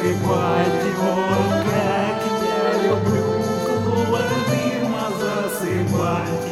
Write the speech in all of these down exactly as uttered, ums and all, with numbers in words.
засыпать. Ой, как я люблю клубок дыма засыпать.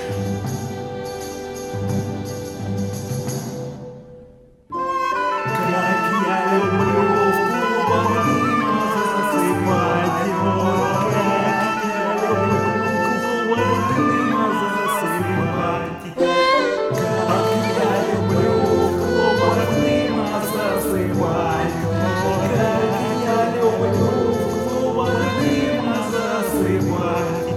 Как я люблю в клубок дыма засыпать. Ой, как я люблю клубок дыма засыпать. Как я люблю в клубок дыма засыпать. Ой, как я люблю в клубок дыма засыпать.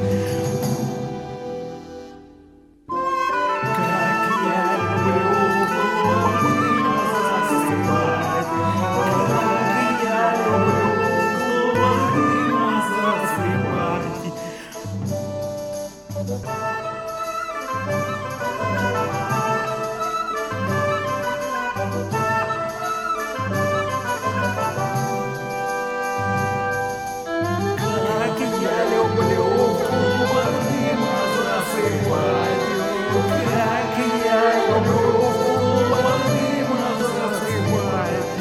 Как я люблю в клубок дыма засыпать. Как я люблю в клубок дыма засыпать. Как я люблю в клубок дыма засыпать. Как я люблю в клубок дыма засыпать.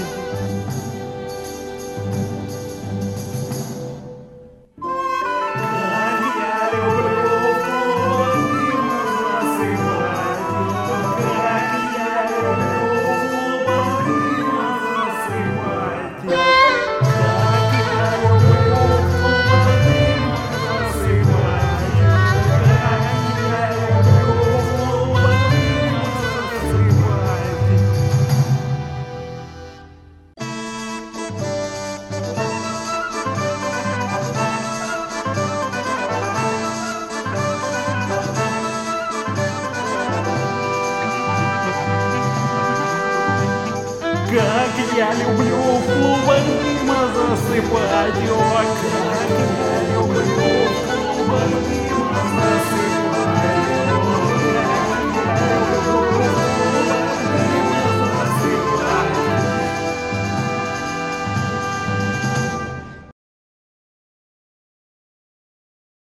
Как я люблю в клубок дыма засыпать. Как я люблю в клубок дыма засыпать. Как я люблю в клубок дыма засыпать. Как я люблю в клубок дыма засыпать. Как я люблю в клубок дыма засыпать. О, как я люблю в клубок дыма засыпать.